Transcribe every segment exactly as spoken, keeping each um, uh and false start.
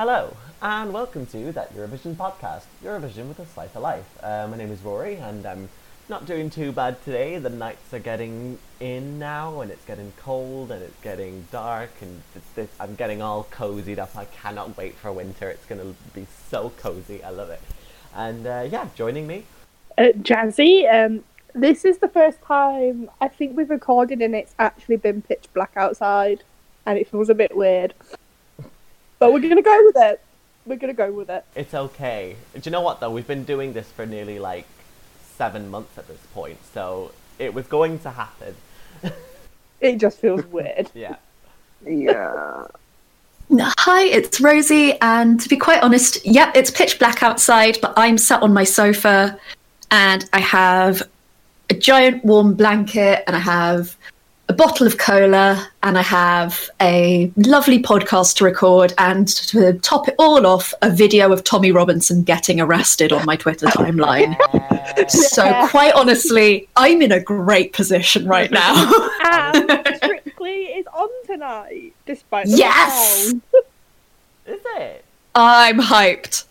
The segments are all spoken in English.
Hello, and welcome to That Eurovision podcast, Eurovision with a Slice of Life. Uh, my name is Rory, and I'm not doing too bad today. The nights are getting in now, and it's getting cold, and it's getting dark, and it's, it's, I'm getting all cozied up. I cannot wait for winter. It's going to be so cozy. I love it. And uh, yeah, joining me. Uh, Jazzy, um, this is the first time I think we've recorded and it's actually been pitch black outside, and it feels a bit weird. But we're going to go with it. We're going to go with it. It's okay. Do you know what, though? We've been doing this for nearly, like, seven months at this point, so it was going to happen. It just feels weird. Yeah. Yeah. Hi, it's Rosie, and to be quite honest, yep, it's pitch black outside, but I'm sat on my sofa, and I have a giant warm blanket, and I have a bottle of cola, and I have a lovely podcast to record, and to top it all off, a video of Tommy Robinson getting arrested on my Twitter timeline. So quite honestly, I'm in a great position right now. And Strictly is on tonight, despite the Yes! lockdown. Is it? I'm hyped.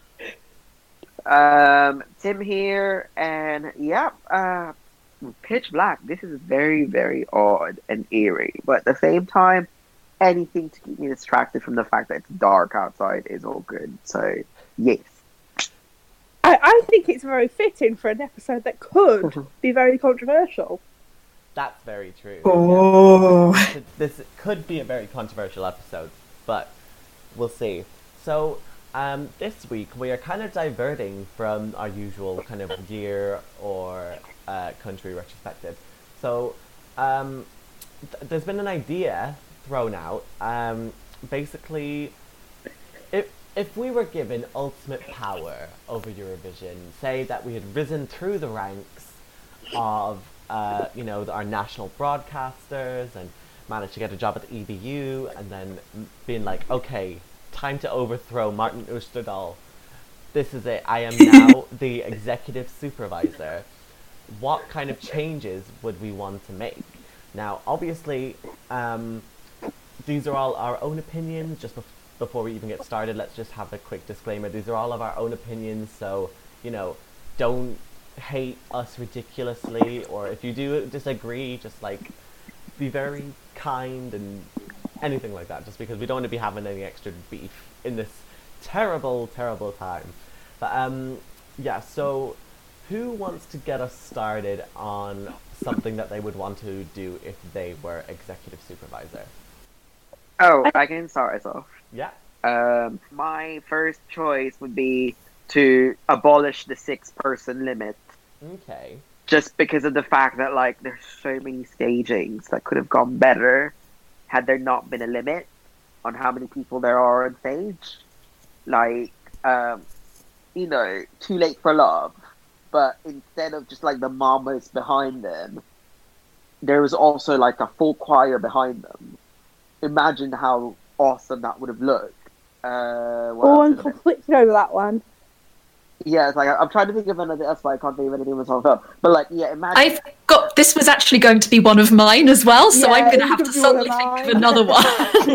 Um, Tim here, and yeah, uh, pitch black. This is very, very odd and eerie, but at the same time, anything to keep me distracted from the fact that it's dark outside is all good. So, yes. I, I think it's very fitting for an episode that could be very controversial. That's very true. Oh. Yeah. This could be a very controversial episode, but we'll see. So, um, this week we are kind of diverting from our usual kind of year or uh, country retrospective. So, um, th- there's been an idea thrown out. Um, basically, if if we were given ultimate power over Eurovision, say that we had risen through the ranks of uh, you know, our national broadcasters and managed to get a job at the E B U, and then being like, okay, time to overthrow Martin Oosterdal. This is it. I am now the executive supervisor. What kind of changes would we want to make? Now, obviously, um, these are all our own opinions. Just bef- before we even get started, let's just have a quick disclaimer. These are all of our own opinions, so, you know, don't hate us ridiculously, or if you do disagree, just, like, be very kind and anything like that, just because we don't want to be having any extra beef in this terrible, terrible time. But, um, yeah, so who wants to get us started on something that they would want to do if they were executive supervisor? Oh, I can start us off. Yeah. Um, my first choice would be to abolish the six-person limit. Okay. Just because of the fact that, like, there's so many stagings that could have gone better had there not been a limit on how many people there are on stage. Like, um, you know, Too Late for Love. But instead of just, like, the mamas behind them, there was also, like, a full choir behind them. Imagine how awesome that would have looked. Uh, what Oh, else I'm is there? conflicted over that one. Yeah, it's like, I'm trying to think of another else, but I can't think of anything myself up. But, like, yeah, imagine... I've got, this was actually going to be one of mine as well, so Yeah, I'm going to it have to could be one of suddenly think of mine. another one.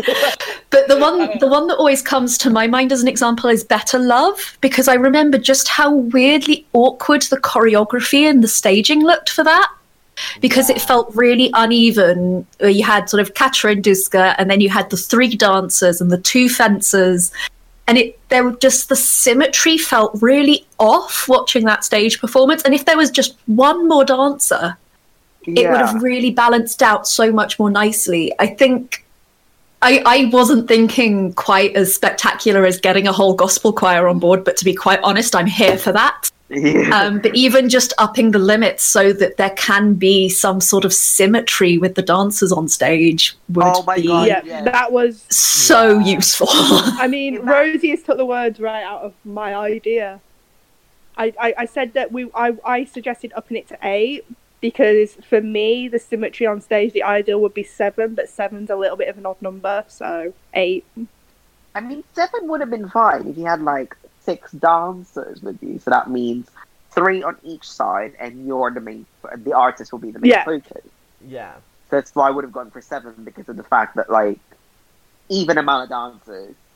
But the one, the one that always comes to my mind as an example is Better Love, because I remember just how weirdly awkward the choreography and the staging looked for that. Because it felt really uneven. You had sort of Katra and Duska, and then you had the three dancers and the two fencers, and it there were just the symmetry felt really off watching that stage performance. And if there was just one more dancer, it yeah. would have really balanced out so much more nicely. I think I, I wasn't thinking quite as spectacular as getting a whole gospel choir on board, but to be quite honest, I'm here for that. Yeah. Um, but even just upping the limits so that there can be some sort of symmetry with the dancers on stage would Oh my be God, yeah, yes. that was... so Yeah. useful. I mean, If that- Rosie has took the words right out of my idea. I, I, I said that we I, I suggested upping it to eight, because for me, the symmetry on stage, the ideal would be seven, but seven's a little bit of an odd number, so eight. I mean, seven would have been fine if you had, like, six dancers with you. So that means three on each side, and you're the main, the artist will be the main Yeah. focus. Yeah. So that's why I would have gone for seven, because of the fact that, like, even amount of dancers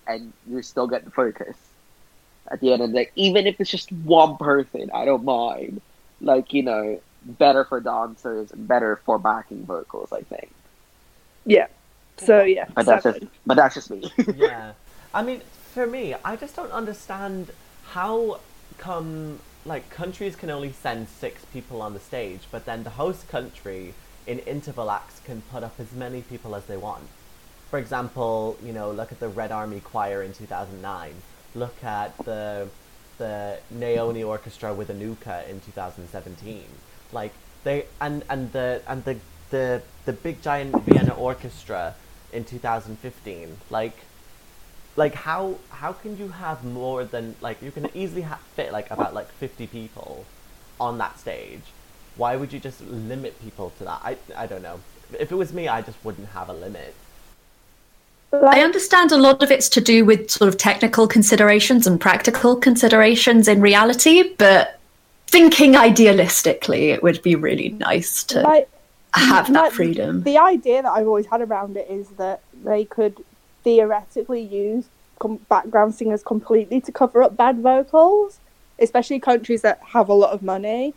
and you're still getting focus at the end of the day. Even if it's just one person, I don't mind. Like, you know, better for dancers and better for backing vocals, I think. Yeah. So yeah, But that's seven. just but that's just me. Yeah. I mean, for me, I just don't understand how come, like, countries can only send six people on the stage, but then the host country in interval acts can put up as many people as they want. For example, you know, look at the Red Army Choir in two thousand nine. Look at the the Naoni Orchestra with Anuka in two thousand seventeen. Like, they and and the and the the the big giant Vienna Orchestra in two thousand fifteen. Like, like how how can you have more than, like, you can easily ha- fit like about like fifty people on that stage? Why would you just limit people to that? I I don't know. If it was me, I just wouldn't have a limit. I understand a lot of it's to do with sort of technical considerations and practical considerations in reality, but thinking idealistically, it would be really nice to Like, have that like, freedom. The idea that I've always had around it is that they could theoretically use com- background singers completely to cover up bad vocals, especially countries that have a lot of money.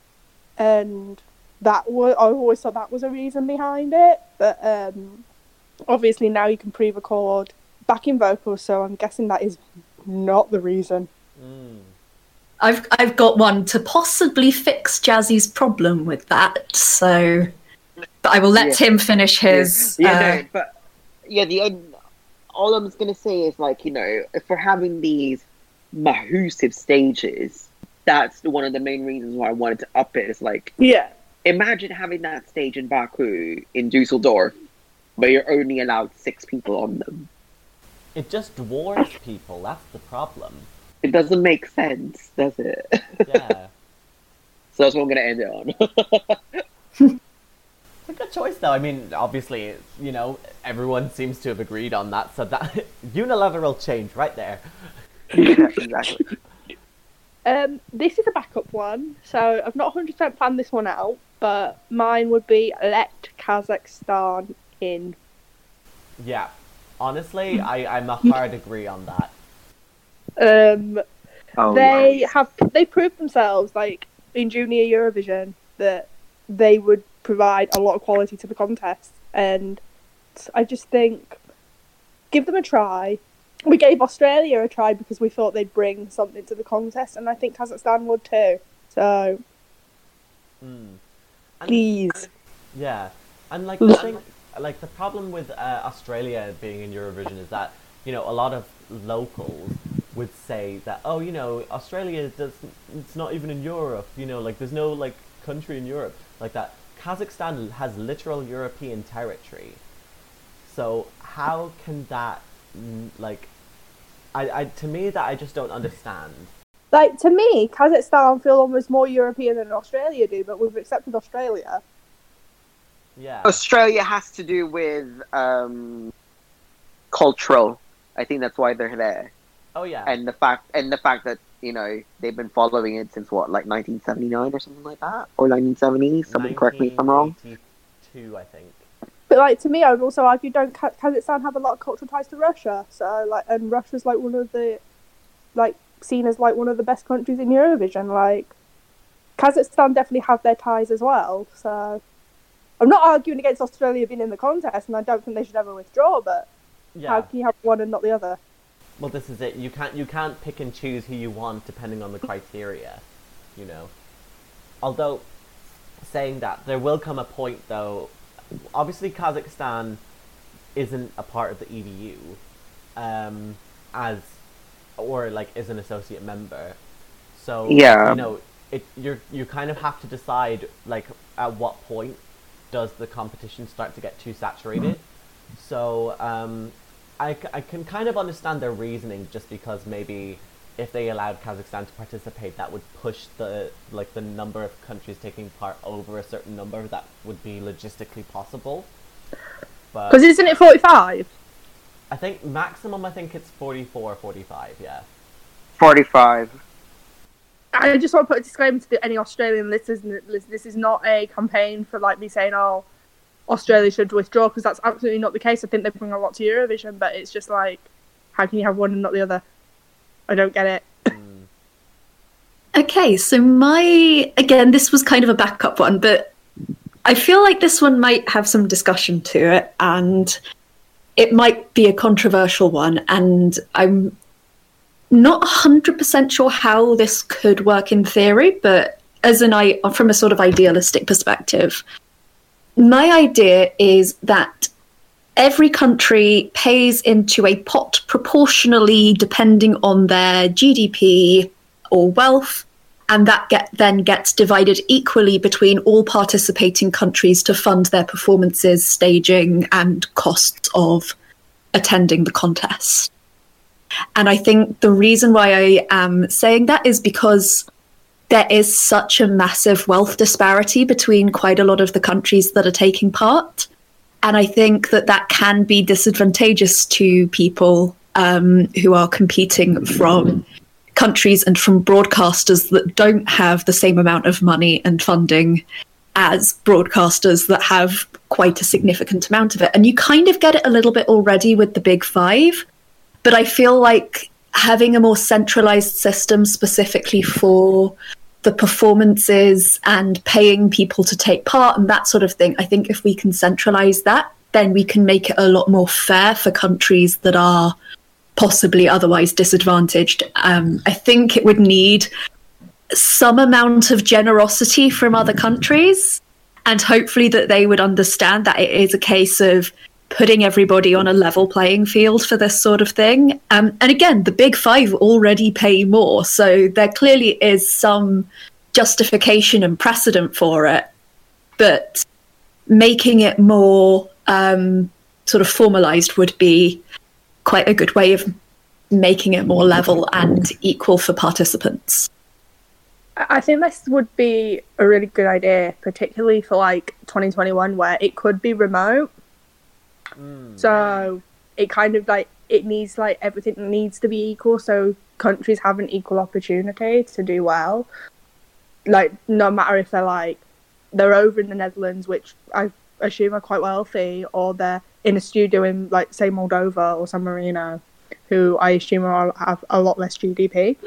And that was, I always thought that was a reason behind it. But um, obviously now you can pre-record backing vocals, so I'm guessing that is not the reason. Mm. I've I've got one to possibly fix Jazzy's problem with that, so but I will let Yeah. him finish his. Yeah, uh, no, but yeah, the un- all I'm just gonna say is, like, you know, if we're having these massive stages, that's the, one of the main reasons why I wanted to up it. Is like, Yeah. imagine having that stage in Baku, in Dusseldorf, but you're only allowed six people on them. It just dwarfs people. That's the problem. It doesn't make sense, does it? Yeah. So that's what I'm gonna end it on. It's a good choice, though. I mean, obviously, you know, everyone seems to have agreed on that, so that unilateral change right there. Yeah, exactly. Um, this is a backup one, so I've not one hundred percent planned this one out, but mine would be let Kazakhstan in. Yeah. Honestly, I, I'm a hard agree on that. Um, Oh, they yeah. have they proved themselves, like, in Junior Eurovision, that they would provide a lot of quality to the contest, and I just think, give them a try. We gave Australia a try because we thought they'd bring something to the contest, and I think Kazakhstan would too. So, Mm. And- please. Yeah, and like the thing, like the problem with uh, Australia being in Eurovision is that, you know, a lot of locals would say that, oh, you know, Australia does, it's not even in Europe, you know, like there's no like country in Europe like that. Kazakhstan has literal European territory, so how can that, mm, like, I, I to me that I just don't understand. Like, to me, Kazakhstan feel almost more European than Australia do, but we've accepted Australia. Yeah. Australia has to do with um, cultural. I think that's why they're there, Oh yeah. and the fact and the fact that, you know, they've been following it since what, like nineteen seventy-nine or something like that, or nineteen seventy. Someone correct me if I'm wrong. nineteen eighty-two, I think. But, like, to me, I would also argue, don't Ka- Kazakhstan have a lot of cultural ties to Russia? So, like, and Russia's, like, one of the, like, seen as, like, one of the best countries in Eurovision. Like, Kazakhstan definitely have their ties as well. So, I'm not arguing against Australia being in the contest, and I don't think they should ever withdraw, but Yeah. how can you have one and not the other? Well, this is it. You can't you can't pick and choose who you want depending on the criteria, you know. Although, saying that, there will come a point though. Obviously, Kazakhstan isn't a part of the E D U, um, as or like is an associate member. So Yeah. you know, it you're you kind of have to decide, like, at what point does the competition start to get too saturated. So um, I, c- I can kind of understand their reasoning, just because maybe if they allowed Kazakhstan to participate, that would push the like the number of countries taking part over a certain number that would be logistically possible. But Because isn't it forty-five? I think maximum, I think it's forty-four, forty-five, yeah. Forty-five. I just want to put a disclaimer to the, any Australian listeners. This is not a campaign for, like, me saying, oh, Australia should withdraw, because that's absolutely not the case. I think they bring a lot to Eurovision, but it's just like, How can you have one and not the other? I don't get it. Mm. Okay, so my again, this was kind of a backup one, but I feel like this one might have some discussion to it, and it might be a controversial one, and I'm not one hundred percent sure how this could work in theory, but as an I from a sort of idealistic perspective, my idea is that every country pays into a pot proportionally depending on their G D P or wealth, and that get, then gets divided equally between all participating countries to fund their performances, staging, and costs of attending the contest. And I think the reason why I am saying that is because there is such a massive wealth disparity between quite a lot of the countries that are taking part. And I think that that can be disadvantageous to people um, who are competing from countries and from broadcasters that don't have the same amount of money and funding as broadcasters that have quite a significant amount of it. And you kind of get it a little bit already with the Big Five, but I feel like having a more centralized system specifically for the performances and paying people to take part and that sort of thing, I think if we can centralize that, then we can make it a lot more fair for countries that are possibly otherwise disadvantaged. Um, I think it would need some amount of generosity from other countries, and hopefully that they would understand that it is a case of putting everybody on a level playing field for this sort of thing. Um, and again, the Big Five already pay more, so there clearly is some justification and precedent for it, but making it more um, sort of formalized would be quite a good way of making it more level and equal for participants. I think this would be a really good idea, particularly for like twenty twenty-one, where it could be remote. Mm. So it kind of like, it needs like everything needs to be equal, so countries have an equal opportunity to do well. Like, no matter if they're like, they're over in the Netherlands, which I assume are quite wealthy, or they're in a studio in, like, say, Moldova or San Marino, who I assume are, have a lot less G D P.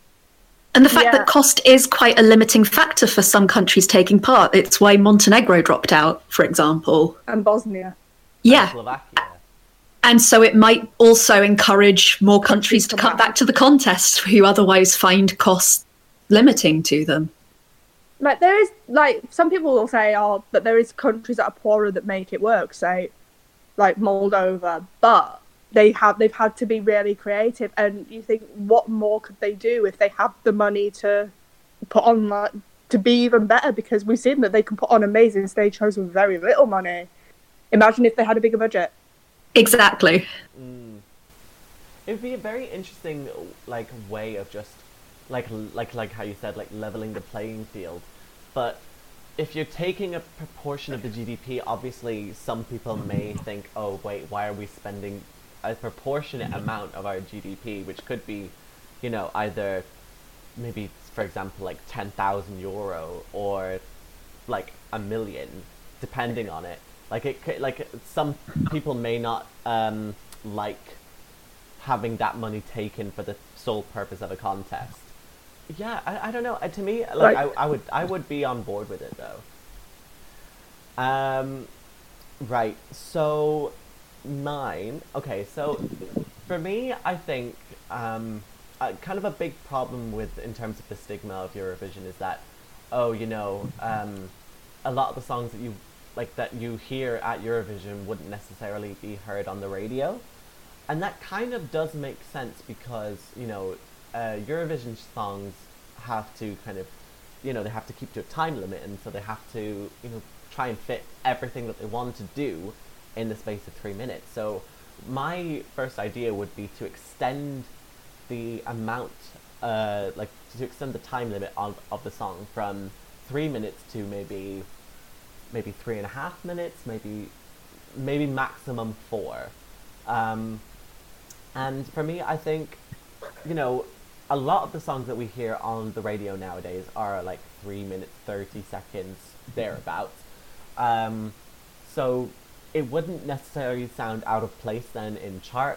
And the fact Yeah. that cost is quite a limiting factor for some countries taking part. It's why Montenegro dropped out, for example. And Bosnia. Yeah. Slovakia. And so it might also encourage more countries to come back to the contest who otherwise find costs limiting to them. Like, there is, like, some people will say, oh, that there is countries that are poorer that make it work, say, like Moldova, but they have, they've had to be really creative, and you think, what more could they do if they have the money to put on, like, to be even better, because we've seen that they can put on amazing stage shows with very little money. Imagine if they had a bigger budget. Exactly. Mm. It would be a very interesting, like, way of just, like, like, like how you said, like, leveling the playing field. But if you're taking a proportion of the G D P, obviously some people may think, oh, wait, why are we spending a proportionate amount of our G D P, which could be, you know, either maybe, for example, like ten thousand euro or like a million, depending on it. Like, it could, like, some people may not um, like having that money taken for the sole purpose of a contest. Yeah, I, I don't know. Uh, to me, like, Like- I, I would I would be on board with it though. Um, right. So mine. Okay. So for me, I think um, uh, kind of a big problem with in terms of the stigma of Eurovision is that, oh, you know, um, a lot of the songs that you like that you hear at Eurovision wouldn't necessarily be heard on the radio. And that kind of does make sense because, you know, uh, Eurovision songs have to kind of, you know, they have to keep to a time limit, and so they have to, you know, try and fit everything that they want to do in the space of three minutes. So my first idea would be to extend the amount, uh, like, to extend the time limit of, of the song from three minutes to maybe, maybe three and a half minutes, maybe, maybe maximum four. Um, and for me, I think, you know, a lot of the songs that we hear on the radio nowadays are like three minutes, thirty seconds, thereabouts. Um, so it wouldn't necessarily sound out of place then in charts,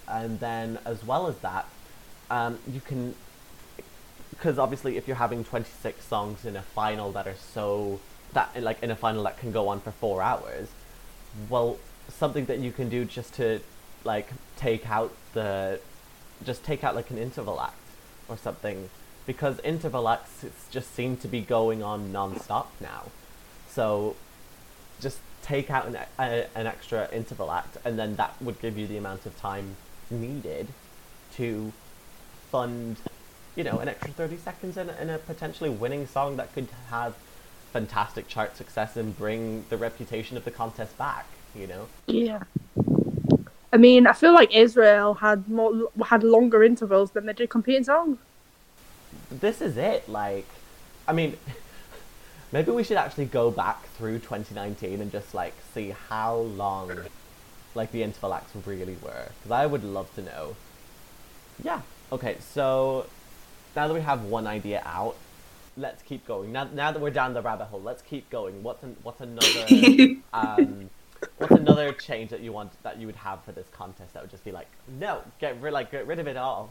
and then as well as that, um, you can, because obviously if you're having twenty-six songs in a final that are so that like in a final that can go on for four hours, well, something that you can do just to like take out the just take out like an interval act or something, because interval acts it's just seem to be going on non-stop now. So just take out an, a, an extra interval act, and then that would give you the amount of time needed to fund, you know, an extra thirty seconds in, in a potentially winning song that could have fantastic chart success and bring the reputation of the contest back, you know? Yeah. I mean, I feel like Israel had more had longer intervals than they did competing songs. This is it, like, I mean, maybe we should actually go back through twenty nineteen and just, like, see how long, like, the interval acts really were, because I would love to know. Yeah, okay, so now that we have one idea out, let's keep going. Now, now that we're down the rabbit hole, let's keep going. What's an, what's another um, what's another change that you want that you would have for this contest that would just be like, no, get rid like get rid of it all.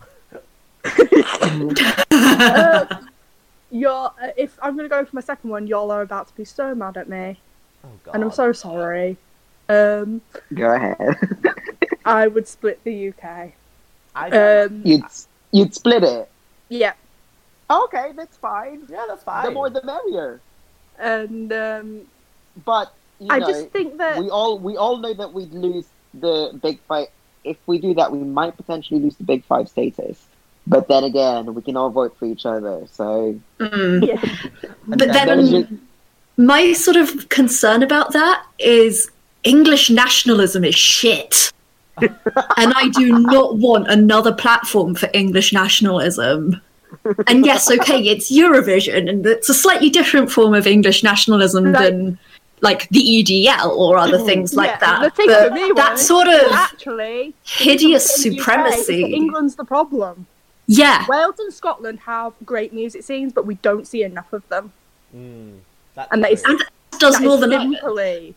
uh, you're uh, if I'm gonna go for my second one, y'all are about to be so mad at me, Oh God. and I'm so sorry. Um, Go ahead. I would split the U K. I don't- Um, you'd you'd split it. yeah, Okay, that's fine. yeah, that's fine. The more the merrier. and um, But you I know, just think that we all we all know that we'd lose the big five. If we do that, we might potentially lose the big five status. But then again, we can all vote for each other. So Mm. yeah, But And then then you- my sort of concern about that is English nationalism is shit. And I do not want another platform for English nationalism. And yes, okay, it's Eurovision, and it's a slightly different form of English nationalism Right. than like the E D L or other things like Yeah, that. the thing But for me that was, sort of actually hideous in the U K, supremacy. England's the problem. Yeah, Wales and Scotland have great music scenes, but we don't see enough of them. Mm, that's And that is- true. and does That is Northern Ireland. simply,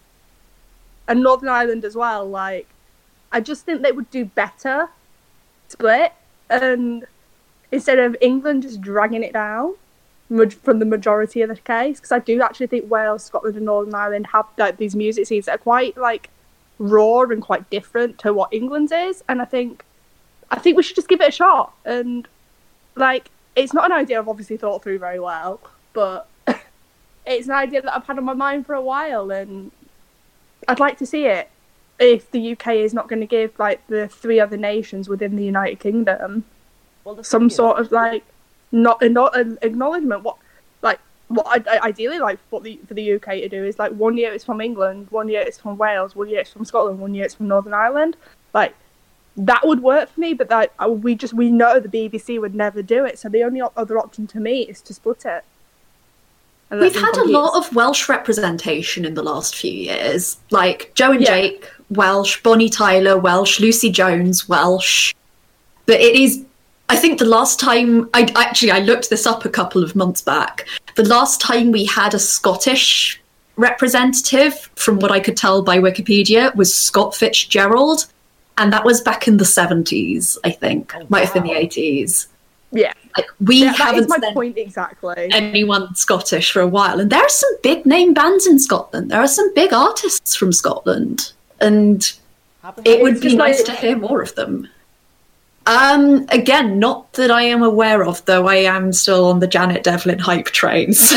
and Northern Ireland as well. Like, I just think they would do better split, and instead of England just dragging it down maj- from the majority of the case, because I do actually think Wales, Scotland, and Northern Ireland have like these music scenes that are quite like raw and quite different to what England's is, and I think I think we should just give it a shot. And like, it's not an idea I've obviously thought through very well, but it's an idea that I've had on my mind for a while, and I'd like to see it. If the U K is not going to give like the three other nations within the United Kingdom Well, the some thing is- sort of like not not an acknowledgement, what like what I, I ideally like what the for the U K to do is like one year it's from England, one year it's from Wales, one year it's from Scotland, one year it's from Northern Ireland. Like, that would work for me, but that uh, we just we know the B B C would never do it. So the only o- other option to me is to split it. And let We've them had a compete. lot of Welsh representation in the last few years. Like Joe and Yeah. Jake, Welsh, Bonnie Tyler, Welsh, Lucy Jones, Welsh. But it is, I think the last time, I actually, I looked this up a couple of months back. The last time we had a Scottish representative, from what I could tell by Wikipedia, was Scott Fitzgerald. And that was back in the seventies, I think. Oh, Might have been the wow. eighties. Yeah, Like, we yeah that haven't is my sent point exactly. anyone Scottish for a while, and there are some big name bands in Scotland. There are some big artists from Scotland, and Happen- it would It's be just nice like- to hear more of them. Um, again, not that I am aware of, though I am still on the Janet Devlin hype train. So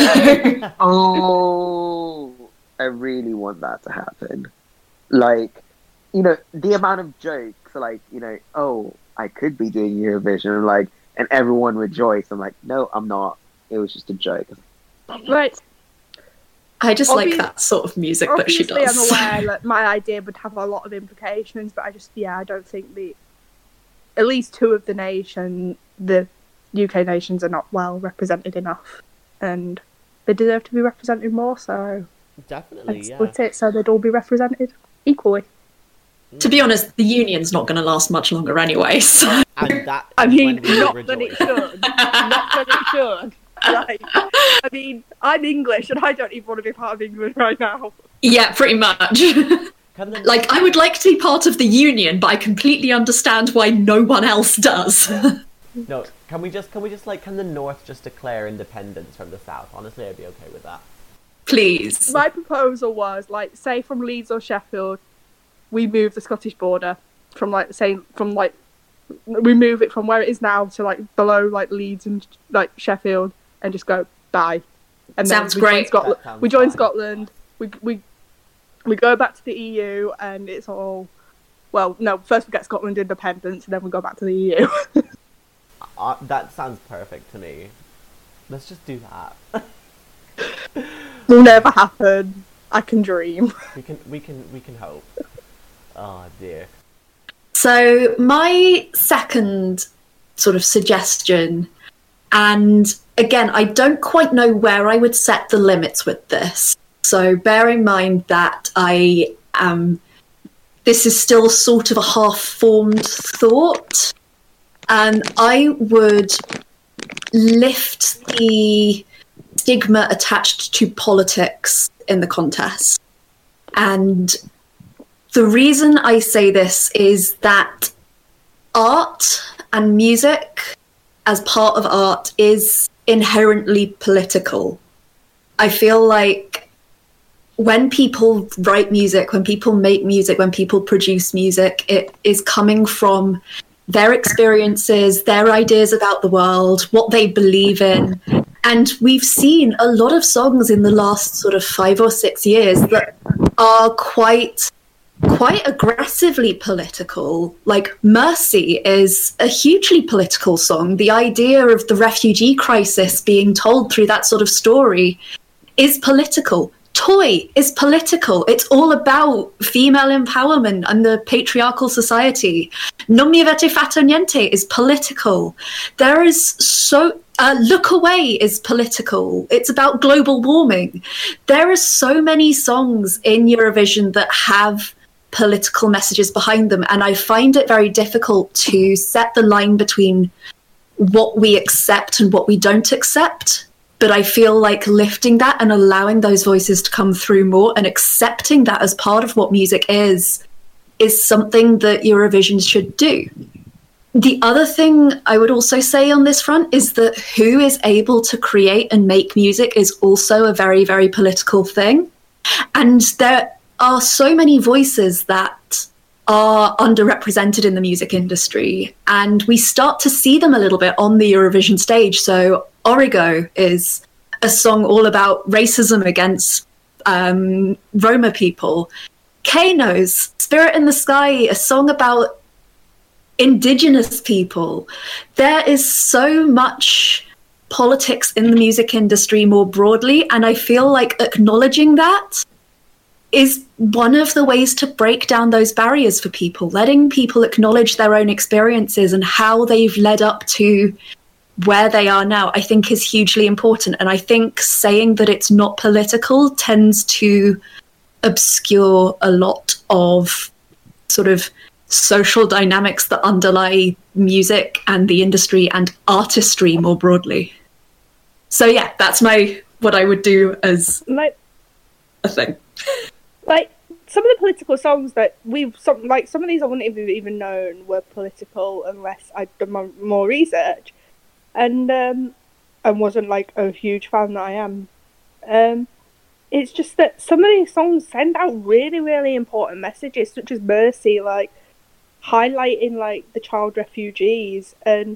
Oh, I really want that to happen. Like, you know, the amount of jokes, like, you know, oh, I could be doing Eurovision, like, and everyone rejoice. I'm like, no, I'm not. It was just a joke. Right. I just Obvi- like that sort of music that she Obviously, does. I'm aware that my idea would have a lot of implications, but I just, yeah, I don't think the at least two of the nation, the U K nations, are not well represented enough, and they deserve to be represented more. So Definitely, I'd yeah. split it so they'd all be represented equally. To be honest, the union's not going to last much longer anyway. So And that I is mean, when we not rejoice. that it should, not that it should. Right. I mean, I'm English, and I don't even want to be part of England right now. yeah, pretty much. can the Like, I would like to be part of the union, but I completely understand why no one else does. no? Can we just can we just like can the North just declare independence from the South? Honestly, I'd be okay with that. Please. My proposal was, like, say from Leeds or Sheffield, we move the Scottish border from, like, say, from, like, we move it from where it is now to, like, below, like, Leeds and, like, Sheffield, and just go, bye. And Sounds then we great. Join Scotland. That sounds We join fine. Scotland, we, we, we go back to the E U, and it's all, well, no, first we get Scotland independence, and then we go back to the E U. Uh, that sounds perfect to me. Let's just do that. Will never happen. I can dream. We can we can we can hope. Oh dear. So my second sort of suggestion, and again, I don't quite know where I would set the limits with this. So bear in mind that I am, this is still sort of a half-formed thought, and I would lift the stigma attached to politics in the contest. And the reason I say this is that art and music as part of art is inherently political. I feel like when people write music, when people make music, when people produce music, it is coming from their experiences, their ideas about the world, what they believe in. And we've seen a lot of songs in the last sort of five or six years that are quite quite aggressively political. Like Mercy is a hugely political song. The idea of the refugee crisis being told through that sort of story is political. Toy is political. It's all about female empowerment and the patriarchal society. Non mi avete fatto niente is political. There is so... Uh, Look Away is political. It's about global warming. There are so many songs in Eurovision that have political messages behind them, and I find it very difficult to set the line between what we accept and what we don't accept. But I feel like lifting that and allowing those voices to come through more and accepting that as part of what music is, is something that Eurovision should do. The other thing I would also say on this front is that who is able to create and make music is also a very, very political thing. And there are so many voices that are underrepresented in the music industry, and we start to see them a little bit on the Eurovision stage. So Origo is a song all about racism against um, Roma people. Kano's Spirit in the Sky, a song about Indigenous people. There is so much politics in the music industry more broadly, and I feel like acknowledging that is one of the ways to break down those barriers for people, letting people acknowledge their own experiences and how they've led up to where they are now, I think is hugely important. And I think saying that it's not political tends to obscure a lot of sort of social dynamics that underlie music and the industry and artistry more broadly. So yeah, that's my what I would do as Like, a thing. like some of the political songs that we've some like some of these I wouldn't have even known were political unless I'd done my, more research, and um, and wasn't like a huge fan that I am. Um, it's just that some of these songs send out really, really important messages, such as Mercy, like highlighting like the child refugees, and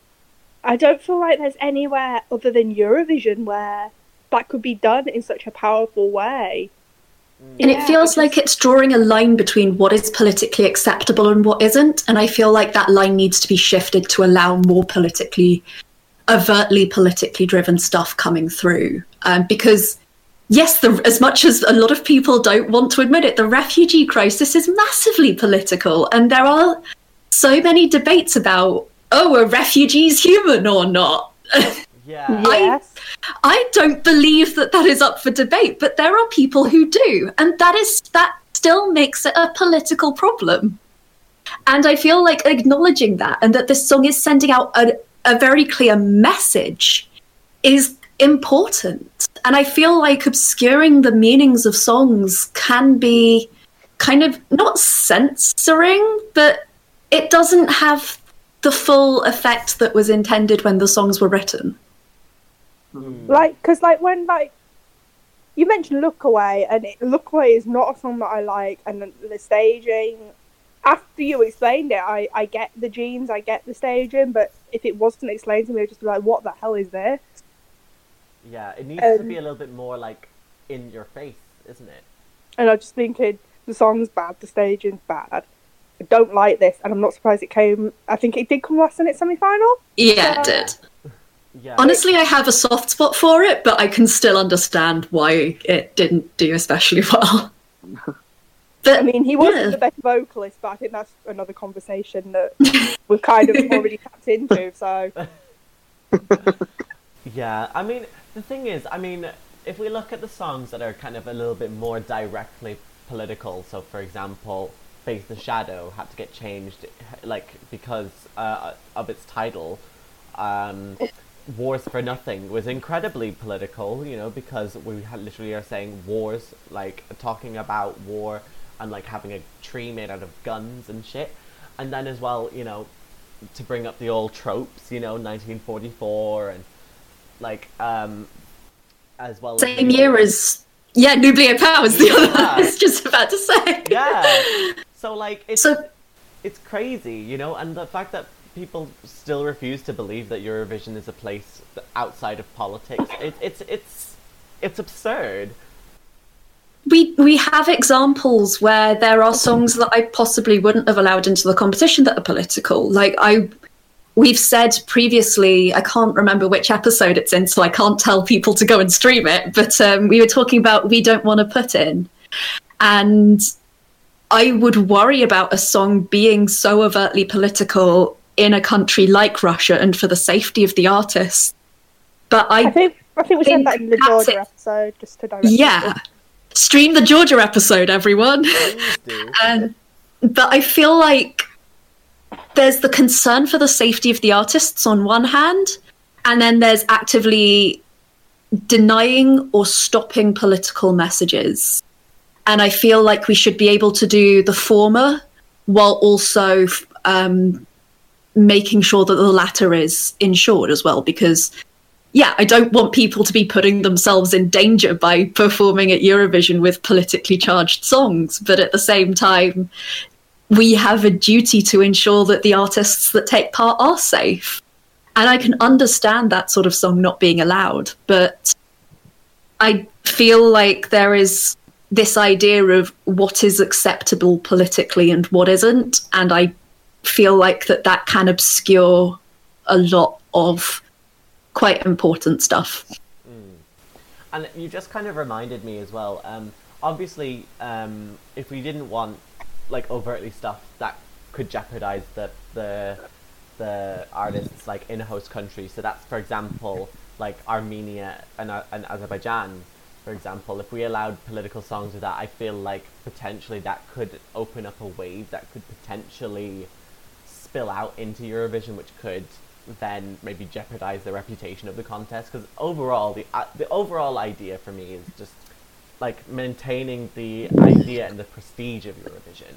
I don't feel like there's anywhere other than Eurovision where that could be done in such a powerful way. And Yeah, it feels just- like it's drawing a line between what is politically acceptable and what isn't. And I feel like that line needs to be shifted to allow more politically, overtly politically driven stuff coming through. Um, because, yes, the, as much as a lot of people don't want to admit it, the refugee crisis is massively political. And there are so many debates about, oh, are refugees human or not? Yeah. Yes. I don't believe that that is up for debate, but there are people who do, and that is that still makes it a political problem. And I feel like acknowledging that and that this song is sending out a, a very clear message is important. And I feel like obscuring the meanings of songs can be kind of not censoring, but it doesn't have the full effect that was intended when the songs were written. Mm. Like, because like when like you mentioned "Look Away," and it, "Look Away" is not a song that I like, and the, the staging. After you explained it, I, I get the jeans, I get the staging, but if it wasn't explained to me, I'd just be like, "What the hell is this?" Yeah, it needs Um, to be a little bit more like in your face, isn't it? And I just thinking the song's bad, the staging's bad. I don't like this, and I'm not surprised it came. I think it did come last in its semi-final. Yeah, it So- did. Yeah. Honestly, I have a soft spot for it, but I can still understand why it didn't do especially well. But, I mean, he wasn't yeah. the best vocalist, but I think that's another conversation that we've kind of already tapped into. So Yeah, I mean, the thing is, I mean, if we look at the songs that are kind of a little bit more directly political, so for example, Face the Shadow had to get changed, like, because uh, of its title. Um, Wars for Nothing was incredibly political, you know, because we had literally are saying wars, like, talking about war and, like, having a tree made out of guns and shit. And then as well, you know, to bring up the old tropes, you know, nineteen forty-four and, like, um, as well Same as... year as, yeah, Nuclear Powers, the other Yeah. one I was just about to say. Yeah! So, like, it's, So, it's crazy, you know, and the fact that people still refuse to believe that Eurovision is a place outside of politics, it, it's, it's, it's absurd. we we have examples where there are songs that I possibly wouldn't have allowed into the competition that are political. Like I, we've said previously, I can't remember which episode it's in, so I can't tell people to go and stream it. But um, we were talking about We Don't Want to Put In, and I would worry about a song being so overtly political in a country like Russia and for the safety of the artist. But I, I think I think we said think that in the that's Georgia it. episode, just to direct. yeah. people. Stream the Georgia episode, everyone. Please do. Um, but I feel like there's the concern for the safety of the artists on one hand, and then there's actively denying or stopping political messages. And I feel like we should be able to do the former while also um, making sure that the latter is ensured as well, because yeah, I don't want people to be putting themselves in danger by performing at Eurovision with politically charged songs. But at the same time, we have a duty to ensure that the artists that take part are safe. And I can understand that sort of song not being allowed. But I feel like there is this idea of what is acceptable politically and what isn't. And I feel like that that can obscure a lot of quite important stuff. Mm. And you just kind of reminded me as well, um, obviously, um, if we didn't want, like, overtly stuff that could jeopardize the, the, the artists, like, in a host country, so that's, for example, like, Armenia and, uh, and Azerbaijan, for example, if we allowed political songs with that, I feel like potentially that could open up a wave that could potentially spill out into Eurovision, which could then maybe jeopardize the reputation of the contest, because overall the uh, the overall idea for me is just like maintaining the idea and the prestige of Eurovision,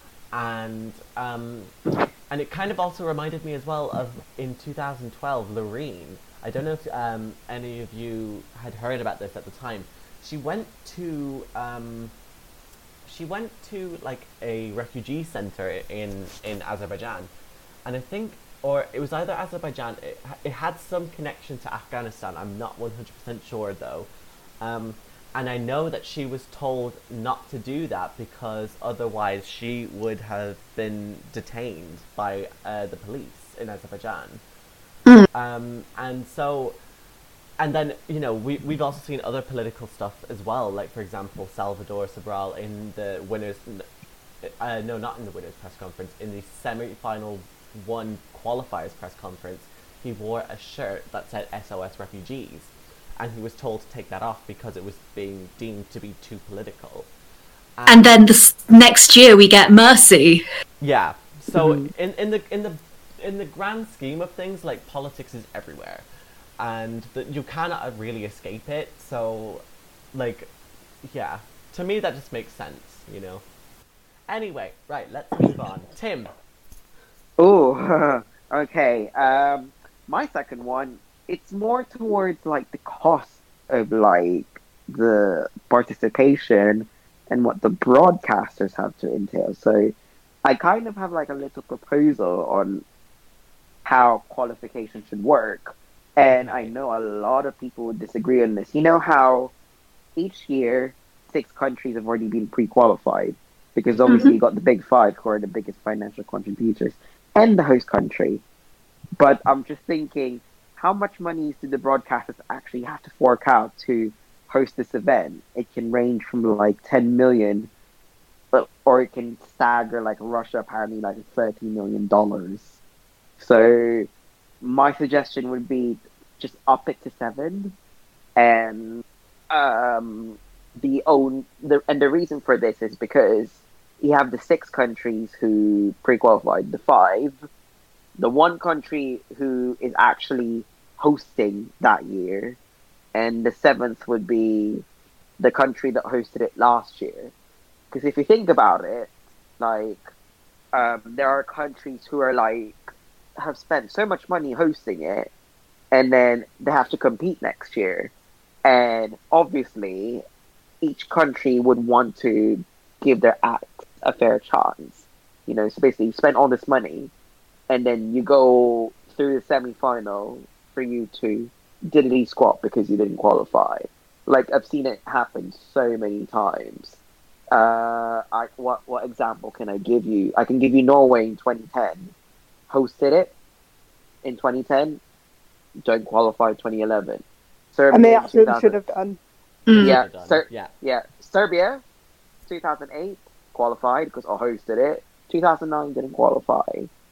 and um and it kind of also reminded me as well of in two thousand twelve Loreen. I don't know if um any of you had heard about this at the time. She went to um she went to like a refugee center in in Azerbaijan, and I think, or it was either Azerbaijan, it, it had some connection to Afghanistan, I'm not one hundred percent sure though. Um, and I know that she was told not to do that because otherwise she would have been detained by uh, the police in Azerbaijan. Mm. Um, and so, and then, you know, we, we've also seen other political stuff as well, like for example, Salvador Sobral in the winners, uh, no, not in the winners press conference, in the semi-final one qualifiers press conference, he wore a shirt that said S O S refugees, and he was told to take that off because it was being deemed to be too political. Um, And then the s- next year we get Mercy. yeah, so Mhm. in in the in the in the grand scheme of things, like, politics is everywhere, and the, you cannot really escape it. So, like, yeah, to me that just makes sense, you know. Anyway, right, let's move on. Tim. Oh, okay. Um, my second one, it's more towards like the cost of like the participation and what the broadcasters have to entail. So I kind of have like a little proposal on how qualification should work. And I know a lot of people would disagree on this. You know how each year six countries have already been pre-qualified because obviously Mhm. you got the big five who are the biggest financial contributors and the host country. But I'm just thinking, how much money do the broadcasters actually have to fork out to host this event? It can range from like ten million, but or it can stagger like Russia apparently like thirty million dollars. So my suggestion would be just up it to seven, and um, the own the and the reason for this is because you have the six countries who pre-qualified, the five, the one country who is actually hosting that year, and the seventh would be the country that hosted it last year. Because if you think about it, like um, there are countries who are like have spent so much money hosting it, and then they have to compete next year. And obviously, each country would want to give their act a fair chance. You know, so basically, you spend all this money, and then you go through the semi-final for you to diddly squat because you didn't qualify. Like I've seen it happen so many times. Uh, I what what example can I give you? I can give you Norway in twenty ten. Hosted it in twenty ten, don't qualify in twenty eleven. Serbia And they in absolutely two thousand should have done. Mm. Yeah, Done. Ser- Yeah. yeah, Serbia, two thousand eight qualified because I hosted it. two thousand nine didn't qualify.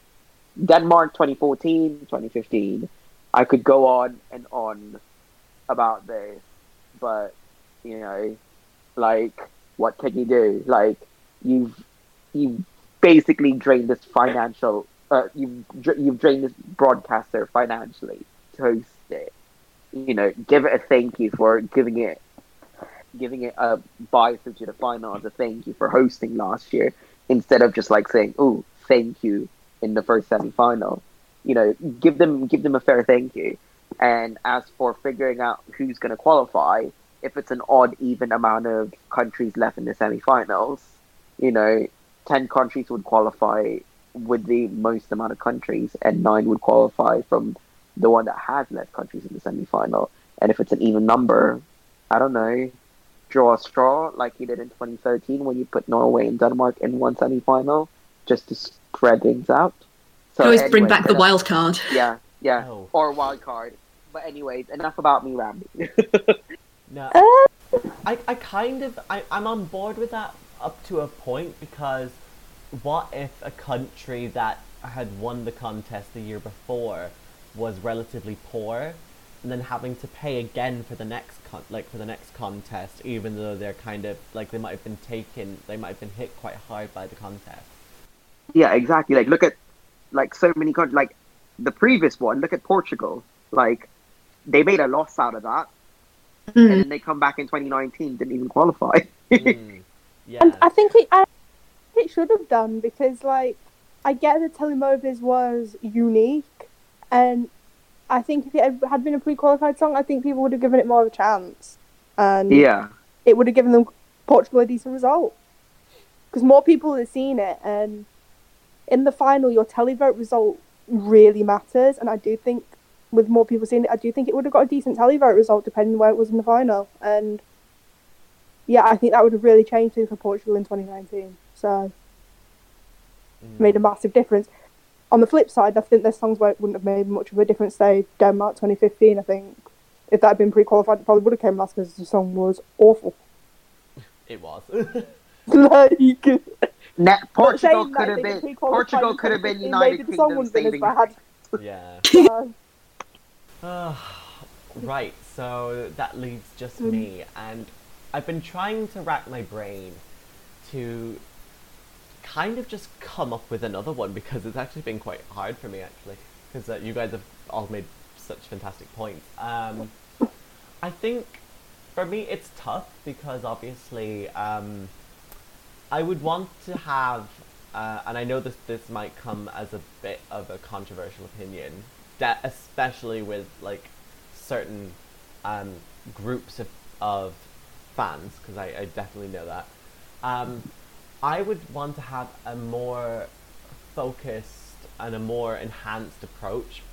Denmark, twenty fourteen, twenty fifteen. I could go on and on about this, but you know, like, what can you do? Like, you've you basically drained this financial. Uh, you've dra- you've drained this broadcaster financially to host it. You know, give it a thank you for giving it, giving it a bye through to the final as a thank you for hosting last year, instead of just like saying, "Oh, thank you" in the first semi-final. You know, give them give them a fair thank you. And as for figuring out who's going to qualify, if it's an odd, even amount of countries left in the semi-finals, you know, ten countries would qualify with the most amount of countries, and nine would qualify from the one that has less countries in the semi-final. And if it's an even number, I don't know, draw a straw like you did in twenty thirteen when you put Norway and Denmark in one semi-final just to spread things out. So Always bring anyways, back the enough- wild card. Yeah, yeah, Oh. or wild card. But anyways, enough about me rambling. No, Uh, I, I kind of, I, I'm on board with that up to a point, because what if a country that had won the contest the year before was relatively poor, and then having to pay again for the next con- like for the next contest, even though they're kind of like they might have been taken, they might have been hit quite hard by the contest. Yeah, exactly. Like, look at like so many countries. Like the previous one, look at Portugal. Like they made a loss out of that, and Mm. then they come back in twenty nineteen, didn't even qualify. Mm, yeah. And I think it, I think it should have done, because, like, I get that Telemovies was unique, and I think if it had- had been a pre-qualified song, I think people would have given it more of a chance, and Yeah, it would have given them Portugal a decent result, because more people have seen it, and in the final, your televote result really matters, and I do think with more people seeing it, I do think it would have got a decent televote result depending where it was in the final, and yeah, I think that would have really changed things for Portugal in twenty nineteen. So Mm. made a massive difference. On the flip side, I think their songs wouldn't have made much of a difference. Say Denmark twenty fifteen, I think if that had been pre-qualified, it probably would have came last because the song was awful. It was. Like, ne- Portugal saying that, could I have think been pre-qualified Portugal in could have been twenty fifteen, United maybe the song Kingdom wouldn't have saving. been as Yeah. bad. So, Ah, right, so that leaves just Mm. me, and I've been trying to rack my brain to kind of just come up with another one, because it's actually been quite hard for me, actually, because uh, you guys have all made such fantastic points. Um, I think for me it's tough, because obviously um, I would want to have, uh, and I know this this might come as a bit of a controversial opinion, that especially with like certain um, groups of of fans, because I, I definitely know that. Um, I would want to have a more focused and a more enhanced approach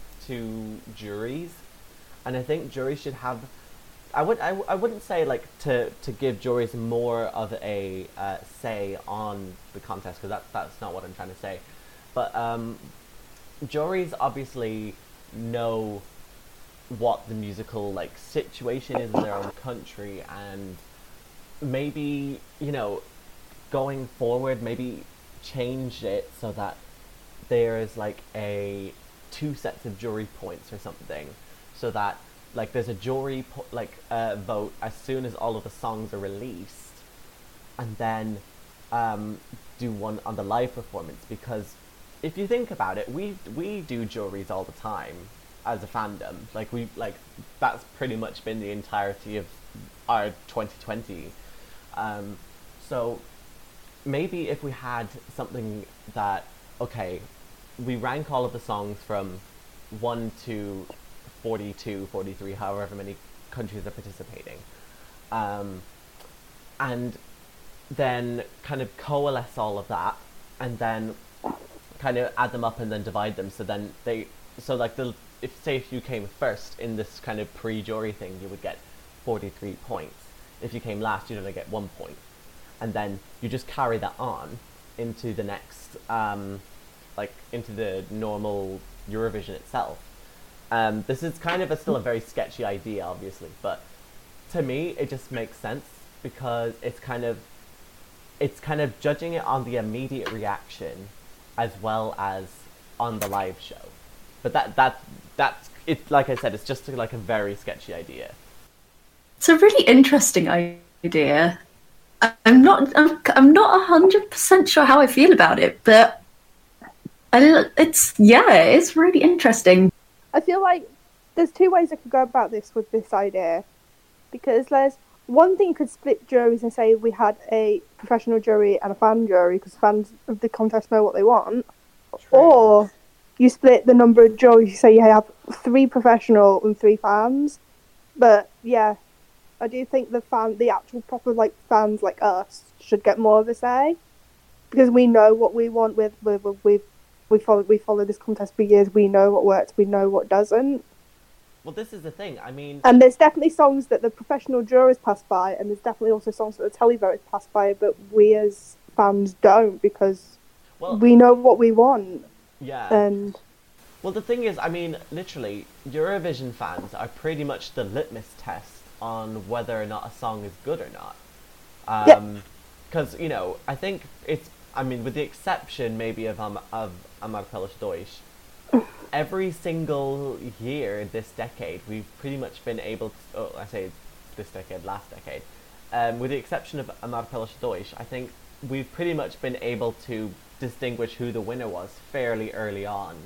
to juries, and I think juries should have. I would I, I wouldn't say like to, to give juries more of a uh, say on the contest, because that that's not what I'm trying to say, but um, juries obviously know what the musical like situation is in their own country, and maybe, you know, going forward, maybe change it so that there is like a two sets of jury points or something, so that like there's a jury po- like uh, vote as soon as all of the songs are released, and then um, do one on the live performance. Because if you think about it, we we do juries all the time as a fandom. Like we like that's pretty much been the entirety of our twenty twenty. Um, so maybe if we had something that, okay, we rank all of the songs from one to forty-two, forty-three, however many countries are participating, um, and then kind of coalesce all of that, and then kind of add them up and then divide them. So then they, so like the, if say if you came first in this kind of pre-jury thing, you would get forty-three points. If you came last, you'd only get one point, and then you just carry that on into the next, um, like into the normal Eurovision itself. Um, this is kind of a, still a very sketchy idea, obviously, but to me it just makes sense, because it's kind of it's kind of judging it on the immediate reaction as well as on the live show. But that that that's it's like I said, it's just like a very sketchy idea. It's a really interesting idea. I'm not I'm, I'm not a hundred percent sure how I feel about it, but I, it's yeah, it's really interesting. I feel like there's two ways I could go about this with this idea, because there's one thing, you could split juries and say we had a professional jury and a fan jury, because fans of the contest know what they want. True. Or you split the number of juries, you say you have three professional and three fans. But yeah, I do think the fan, the actual proper like fans like us, should get more of a say, because we know what we want. With with with we follow we follow this contest for years. We know what works. We know what doesn't. Well, this is the thing. I mean, and there's definitely songs that the professional jurors pass by, and there's definitely also songs that the televoters pass by, but we as fans don't, because well, we know what we want. Yeah. And well, the thing is, I mean, literally, Eurovision fans are pretty much the litmus test on whether or not a song is good or not. Um, because, you know, I think it's, I mean, with the exception maybe of um, of Amarpelish Deutsch, every single year this decade, we've pretty much been able to, oh, I say this decade, last decade, um, with the exception of Amarpelish Deutsch, I think we've pretty much been able to distinguish who the winner was fairly early on.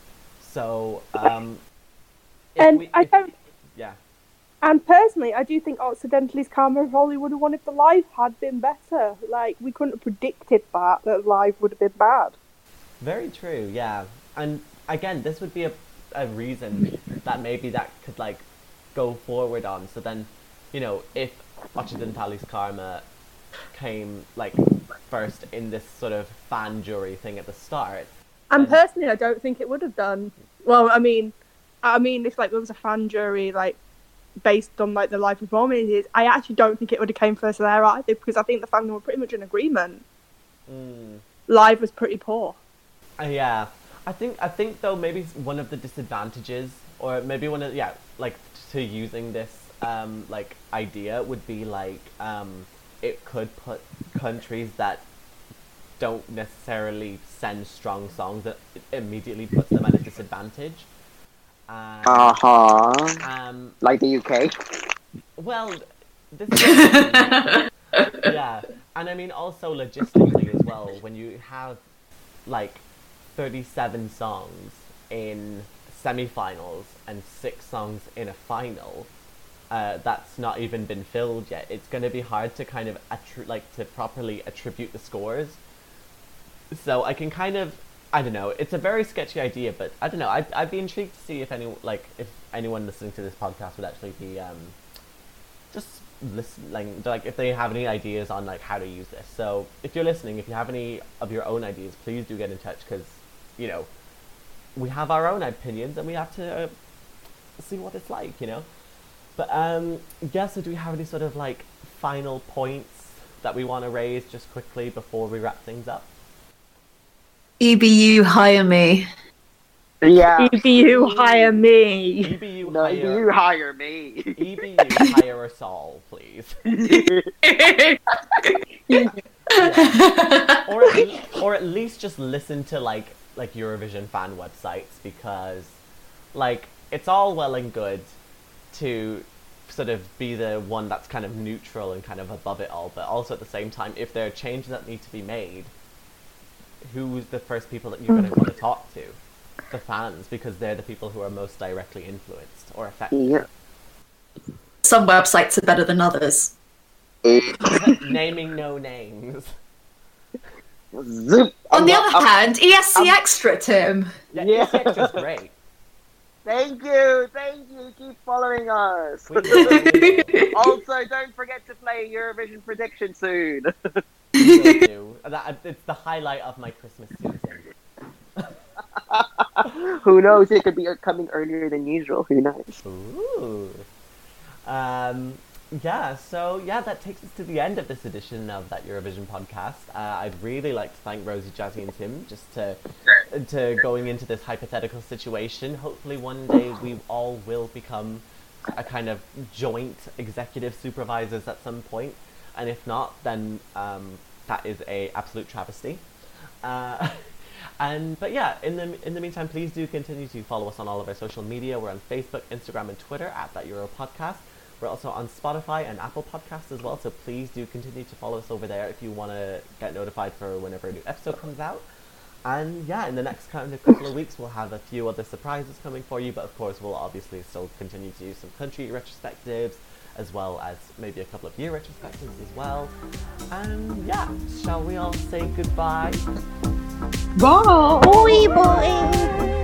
So, um... and we, I if, don't... Yeah. And personally, I do think Occidentali's Karma of Holly would have won if the live had been better. Like, we couldn't have predicted that, that live would have been bad. Very true, yeah. And again, this would be a, a reason that maybe that could, like, go forward on. So then, you know, if Occidentali's Karma came, like, first in this sort of fan jury thing at the start. And personally, I don't think it would have done. Well, I mean, I mean, if, like, there was a fan jury, like, based on like the live performances, I actually don't think it would have came first there either, because I think the fans were pretty much in agreement. Mm. Live was pretty poor. Uh, yeah, I think I think though maybe one of the disadvantages, or maybe one of yeah, like to using this um like idea would be like um it could put countries that don't necessarily send strong songs, that it immediately puts them at a disadvantage. Um, uh-huh. Um, like the U K? Well, this is yeah. And I mean also logistically as well, when you have like thirty-seven songs in semi-finals and six songs in a final, uh, that's not even been filled yet, it's going to be hard to kind of attri- like to properly attribute the scores. So I can kind of, I don't know, it's a very sketchy idea, but I don't know, I'd, I'd be intrigued to see if any like if anyone listening to this podcast would actually be um, just listen, like, like if they have any ideas on like how to use this. So if you're listening, if you have any of your own ideas, please do get in touch, because, you know, we have our own opinions and we have to uh, see what it's like, you know. But um, yeah, so do we have any sort of like final points that we want to raise just quickly before we wrap things up? E B U, hire me. Yeah. E B U, hire me. E B U No, hire, you hire me. E B U hire us all, please. Yeah. Or at, le- or at least just listen to like like Eurovision fan websites, because like it's all well and good to sort of be the one that's kind of neutral and kind of above it all, but also at the same time, if there are changes that need to be made, who's the first people that you're going to want to talk to? The fans, because they're the people who are most directly influenced or affected. Yeah. Some websites are better than others. Naming no names. Zoop. On the I'm- other I'm- hand, E S C I'm- Extra, Tim. Yeah, Yeah. it's just great. Thank you, thank you. Keep following us. We will, we will. Also, don't forget to play Eurovision prediction soon. We will do. That, it's the highlight of my Christmas season. Who knows? It could be coming earlier than usual. Who knows? Ooh. Um, yeah, so yeah, that takes us to the end of this edition of that Eurovision podcast. Uh, I'd really like to thank Rosie, Jazzy, and Tim just to to going into this hypothetical situation. Hopefully, one day we all will become a kind of joint executive supervisors at some point, and if not, then um, that is a absolute travesty. Uh, And but yeah, in the in the meantime, please do continue to follow us on all of our social media. We're on Facebook, Instagram, and Twitter at That Euro Podcast. We're also on Spotify and Apple Podcasts as well. So please do continue to follow us over there if you want to get notified for whenever a new episode comes out. And yeah, in the next kind of couple of weeks, we'll have a few other surprises coming for you. But of course, we'll obviously still continue to do some country retrospectives, as well as maybe a couple of year retrospectives as well. And yeah, shall we all say goodbye? Bye. Boy, boy.